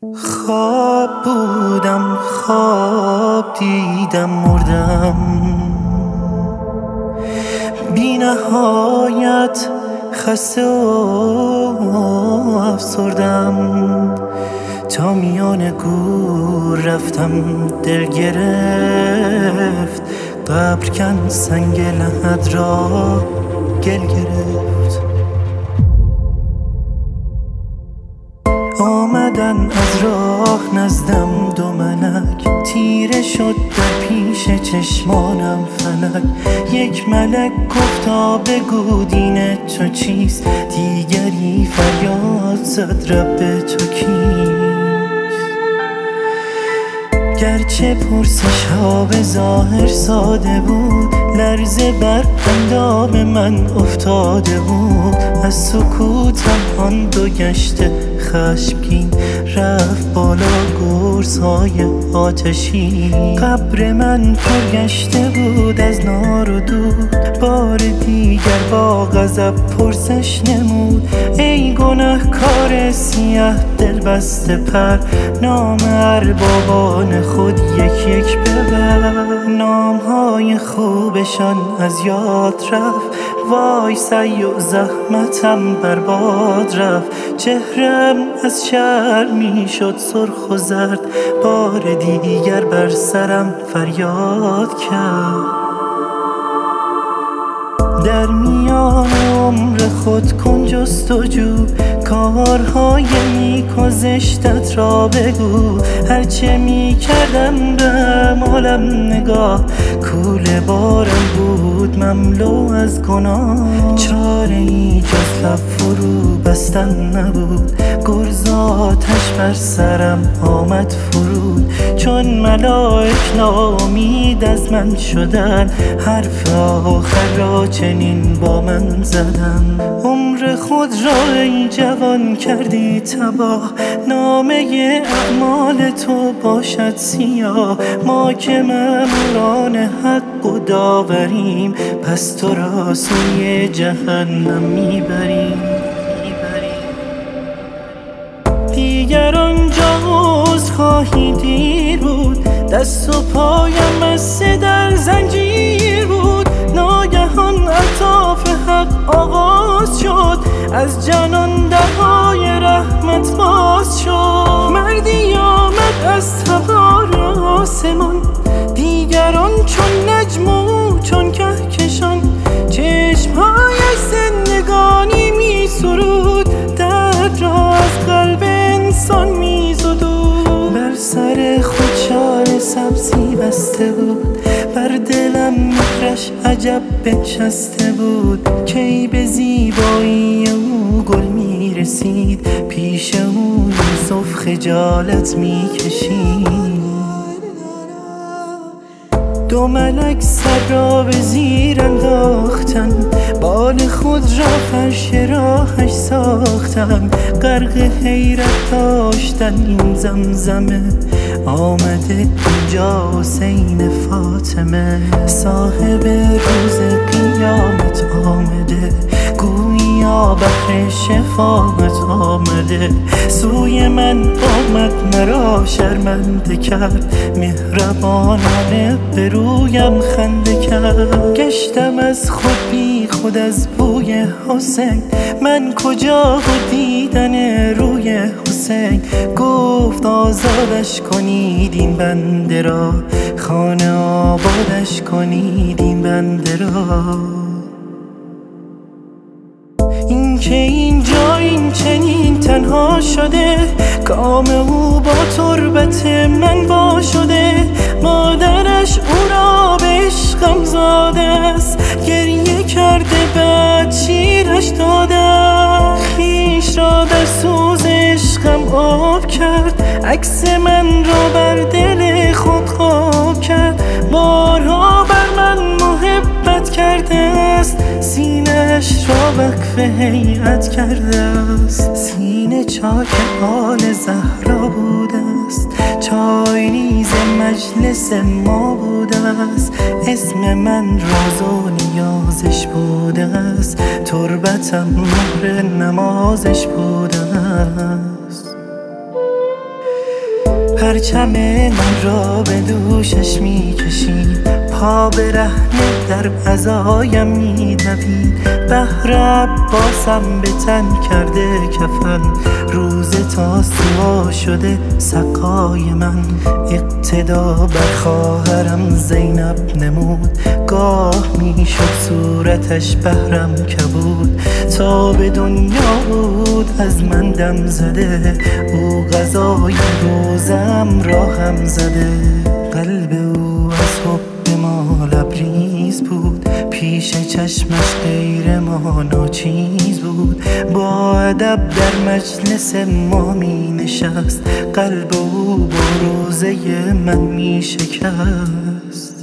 خواب بودم، خواب دیدم، مردم بی نهایت، خسته و افسردم. تا میان گور رفتم، دل گرفت، قبر کن سنگ لحد را گل گرفت. آمدن از راه نزدم دو ملک، تیره شد در پیش چشمانم فلک. یک ملک گفتا بگو دین تو چیست، دیگری فریاد زد رب تو کیست. گرچه پرسش ها به ظاهر ساده بود، لرزه بر اندام من افتاده بود. از سکوتم آن دو گشته خشمگین، رفت بالا گرزهای آتشی. قبر من پر گشته بود از نار و دود، بار دیگر با غضب پرسش نمود. ای گنهکار سیه دل بسته پر، نام اربابان خود یک یک ببر. نامهای خوبشان از یاد رفت، وای سعی و زحمتم برباد رفت. چهرم از شرمی شد سرخ و زرد، بار دیگر بر سرم فریاد کرد. در میان عمر خود کن جستجو، کارهای نیک و زشتت را بگو. هرچه می کردم به اعمالم نگاه، کوله بارم بود مملو از گناه. چاره ای جز لب فرو بستن نبود، گرز آتش بر سرم آمد فرود. چون ملائک ناامید از من شدن، حرف آخر را چنین با من زدن. عمر خود را ای جوان کردی تباه، نامه اعمال تو باشد سیاه. ما که مأموران حق و داوریم، پس تو را سوی جهنم میبریم. دیگر آنجا عذر خواهی دیر بود، دست و پایم بسته در زنجیر بود. ناگهان الطاف حق آغاز شد، از جنان درهای رحمت باز شد. مردی آمد از تبار آسمان، دیگران چون نجم و چون کهکشان. چشمهایش زندگانی می سرود، درد را از قلب انسان می زدود. بر سر خود شال سبزی بسته بود، بر دلم مهرش عجب بنشسته بود. کی به زیبایی او گل می رسید، پیش او یوسف خجالت می کشید. دو ملک سر را به زیر انداختن، بال خود را فرش راهش ساختن. غرق حیرت داشتن این زمزمه، آمده اینجا حسین فاطمه. صاحب روز قیامت آمده، گویا بحر شفاعت آمده. سوی من آمد مرا شرمنده کرد، مهربانانه به رویم خنده کرد. گشتم از خود بی خود از بوی حسین، من کجا و دیدن روی حسین. گفت آزادش کنید این بنده را، خانه آبادش کنید این بنده را. این که اینجا این چنین تنها شده، کام او با تربت من وا شده. مادرش او را به عشقم زاده است، گریه کرده بعد شیرش داده. خویش را در سوز عشقم آب کرد، عکس من را بر دل خود خواب کرد. بارها بر من محبت کرده است، سینه‌اش را وقف هیئت کرده است. سینه چاک آل زهرا بوده است، چای نیز مجلس ما بوده است. اسم من راز و نیازش بوده است، تربتم مهر نمازش بوده است. پرچم من را به دوشش میکشید، پا برهنه در عزایم میدوید. بهر عباسم به تن کرده کفن، روز تاسوعا شده سقای من. اقتدا بر خواهرم زینب نمود، گاه میشد صورتش بهرم کبود. تا به دنیا بود از من دم زده، او غذای روزم را هم زده. قلب او از حب ما لبریز بود، پیش چشمش غیر ما ناچیز بود. با ادب در مجلس ما می نشست، قلب او با روزه من می شکست.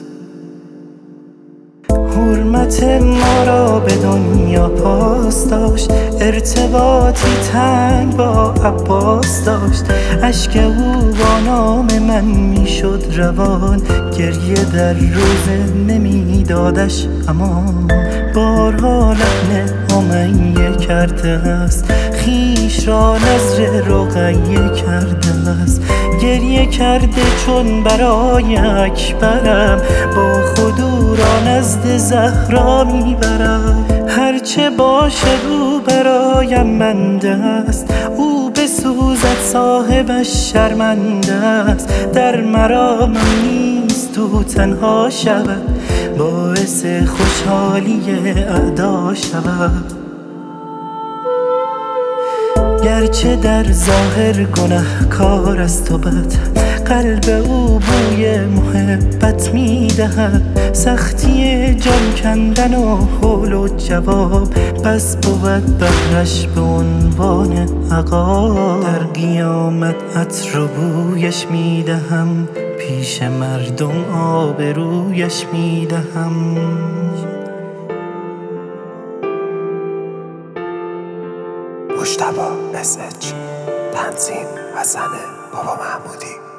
حرمت ما را به دنیا پاس داشت، ارتباطی تنگ با عباس داشت. اشک او با نام من میشد روان، گریه در روزه نمیدادش امان. بارها لحن امیه کرده است، خویش را نذر رقیه کرده است. گریه کرده چون برای اکبرم، با خود او را نزد زهرا میبرم. هرچه باشد او برایم بنده است، او بسوزد صاحبش شرمنده است. در مرامم نیست او تنها شود، باعث خوشحالی اعدا شود. گرچه در ظاهر گنهکار است و بد، قلب او بوی محبت میدهد. سختی جان کندن و حول و جواب، بس بود بهرش به عنوان عقاب. در قیامت عطر و بویش میدهم، پیش مردم آبرویش میدهم. مجتبی SH، تنظیم حسن بابا محمودی.